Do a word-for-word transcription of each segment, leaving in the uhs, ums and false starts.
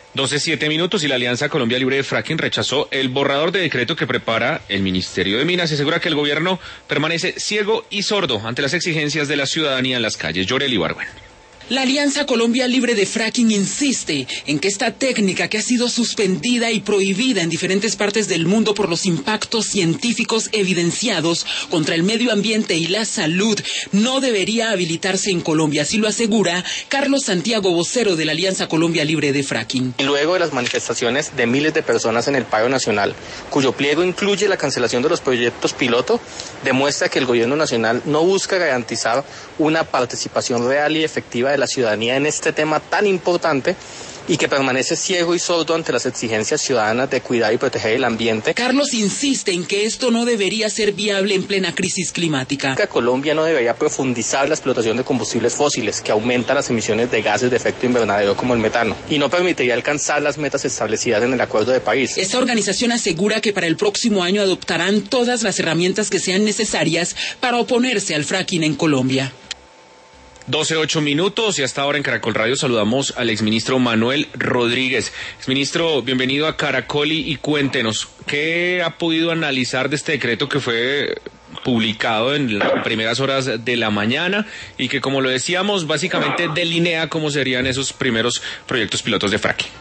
doce siete minutos y la Alianza Colombia Libre de Fracking rechazó el borrador de decreto que prepara el Ministerio de Minas y asegura que el gobierno permanece ciego y sordo ante las exigencias de la ciudadanía en las calles. Yoreli Ibargüen. La Alianza Colombia Libre de Fracking insiste en que esta técnica, que ha sido suspendida y prohibida en diferentes partes del mundo por los impactos científicos evidenciados contra el medio ambiente y la salud, no debería habilitarse en Colombia. Así lo asegura Carlos Santiago, vocero de la Alianza Colombia Libre de Fracking. Y luego de las manifestaciones de miles de personas en el paro nacional, cuyo pliego incluye la cancelación de los proyectos piloto, demuestra que el gobierno nacional no busca garantizar una participación real y efectiva de la ciudadanía en este tema tan importante y que permanece ciego y sordo ante las exigencias ciudadanas de cuidar y proteger el ambiente. Carlos insiste en que esto no debería ser viable en plena crisis climática. Colombia no debería profundizar la explotación de combustibles fósiles que aumentan las emisiones de gases de efecto invernadero como el metano y no permitiría alcanzar las metas establecidas en el Acuerdo de París. Esta organización asegura que para el próximo año adoptarán todas las herramientas que sean necesarias para oponerse al fracking en Colombia. doce ocho minutos y hasta ahora en Caracol Radio saludamos al exministro Manuel Rodríguez. Exministro, bienvenido a Caracol y, y cuéntenos, ¿qué ha podido analizar de este decreto que fue publicado en las primeras horas de la mañana y que, como lo decíamos, básicamente delinea cómo serían esos primeros proyectos pilotos de fracking?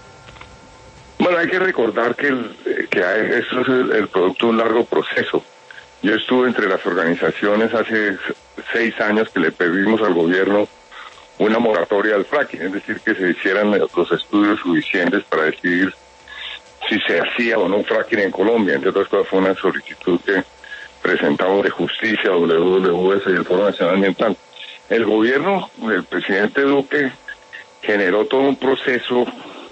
Bueno, hay que recordar que, el, que eso es el, el producto de un largo proceso. Yo estuve entre las organizaciones hace seis años que le pedimos al gobierno una moratoria al fracking, es decir, que se hicieran los estudios suficientes para decidir si se hacía o no fracking en Colombia. Entre otras cosas, fue una solicitud que presentamos de Justicia, W W S y el Foro Nacional Ambiental. El gobierno del presidente Duque generó todo un proceso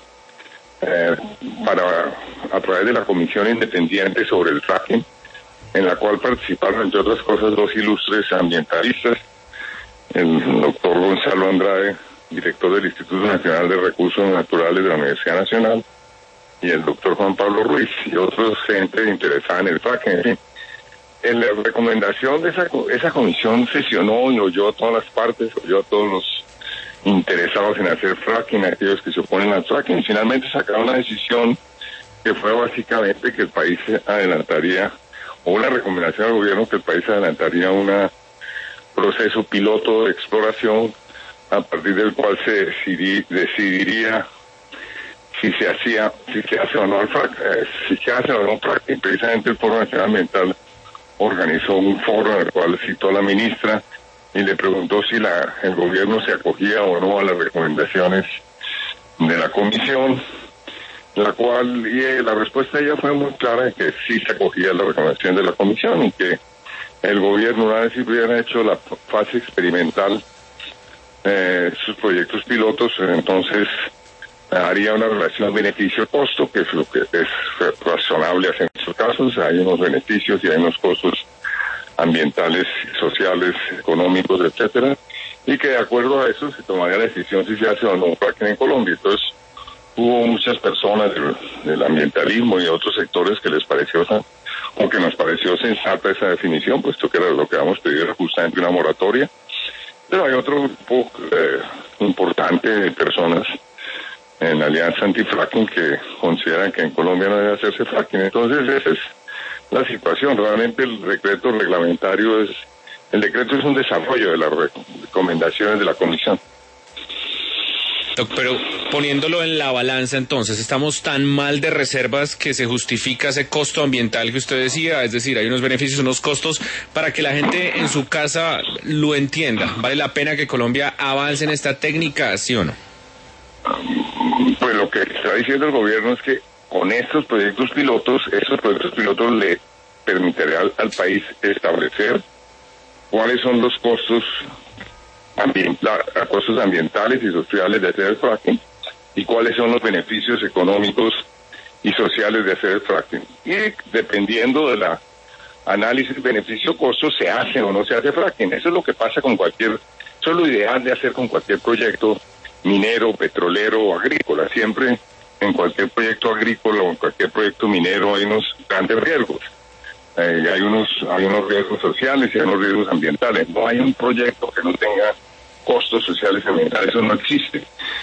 eh, para, a través de la Comisión Independiente sobre el Fracking, en la cual participaron, entre otras cosas, dos ilustres ambientalistas, el doctor Gonzalo Andrade, director del Instituto Nacional de Recursos Naturales de la Universidad Nacional, y el doctor Juan Pablo Ruiz, y otros gente interesada en el fracking. En fin, en la recomendación de esa, esa comisión sesionó y oyó a todas las partes, oyó a todos los interesados en hacer fracking, aquellos que se oponen al fracking, y finalmente sacaron una decisión que fue básicamente que el país adelantaría, o una recomendación al gobierno que el país adelantaría un proceso piloto de exploración a partir del cual se decidir, decidiría si se hacía, si se hace o no el frac, eh, si se hace o no fracking. Precisamente el Foro Nacional Ambiental organizó un foro en el cual citó a la ministra y le preguntó si la, el gobierno se acogía o no a las recomendaciones de la comisión, la cual, y eh, la respuesta de ella fue muy clara, de que sí se acogía a la recomendación de la comisión y que el gobierno, una vez si hubiera hecho la fase experimental, eh, sus proyectos pilotos, entonces haría una relación beneficio-costo, que es lo que es razonable hacer en estos casos. Hay unos beneficios y hay unos costos ambientales, sociales, económicos, etcétera, y que de acuerdo a eso se tomaría la decisión si se hace o no fracking en Colombia. Entonces, hubo muchas personas del, del ambientalismo y otros sectores que les pareció, o que nos pareció sensata esa definición, puesto que era lo que habíamos pedido, era justamente una moratoria. Pero hay otro grupo eh, importante de personas en la Alianza Antifracking que consideran que en Colombia no debe hacerse fracking. Entonces esa es la situación. Realmente el decreto reglamentario es, el decreto es un desarrollo de las recomendaciones de la Comisión. Pero poniéndolo en la balanza, entonces, ¿estamos tan mal de reservas que se justifica ese costo ambiental que usted decía? Es decir, hay unos beneficios, unos costos, para que la gente en su casa lo entienda. ¿Vale la pena que Colombia avance en esta técnica, sí o no? Pues lo que está diciendo el gobierno es que con estos proyectos pilotos, estos proyectos pilotos le permitirá al, al país establecer cuáles son los costos ambiental, costos ambientales y sociales de hacer el fracking y cuáles son los beneficios económicos y sociales de hacer el fracking. Y dependiendo de la análisis beneficio-costo, se hace o no se hace fracking. Eso es lo que pasa con cualquier, eso es lo ideal de hacer con cualquier proyecto minero, petrolero o agrícola. Siempre en cualquier proyecto agrícola o en cualquier proyecto minero hay unos grandes riesgos. Eh, hay unos hay unos riesgos sociales y hay unos riesgos ambientales. No hay un proyecto que no tenga costos sociales y ambientales, eso no existe.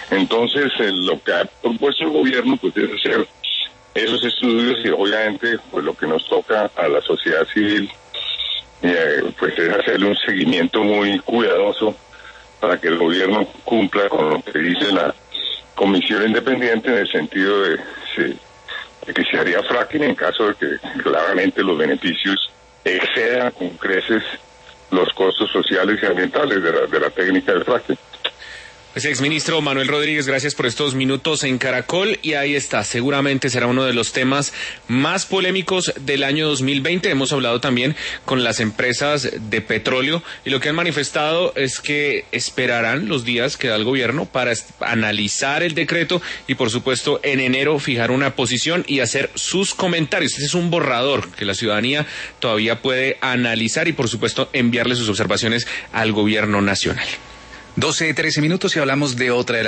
Entonces, eh, lo que ha propuesto el gobierno pues es hacer esos estudios y obviamente pues lo que nos toca a la sociedad civil eh, pues es hacerle un seguimiento muy cuidadoso para que el gobierno cumpla con lo que dice la comisión independiente en el sentido de, sí, de que se haría fracking en caso de que claramente los beneficios excedan con creces los costos sociales y ambientales de la, de la técnica del fracking. Pues exministro Manuel Rodríguez, gracias por estos minutos en Caracol y ahí está, seguramente será uno de los temas más polémicos del año dos mil veinte. Hemos hablado también con las empresas de petróleo y lo que han manifestado es que esperarán los días que da el gobierno para analizar el decreto y por supuesto en enero fijar una posición y hacer sus comentarios. Este es un borrador que la ciudadanía todavía puede analizar y por supuesto enviarle sus observaciones al gobierno nacional. doce, trece minutos y hablamos de otra de las